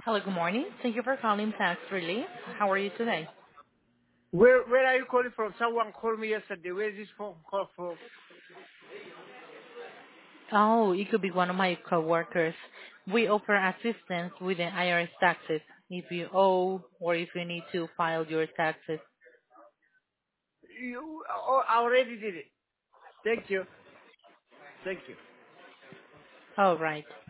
Hello, good morning. Thank you for calling Tax Relief. How are you today? Where are you calling from? Someone called me yesterday. Where is this phone call from? Oh, it could be one of my coworkers. We offer assistance with the IRS taxes if you owe or if you need to file your taxes. I already did it. Thank you. Thank you. All right.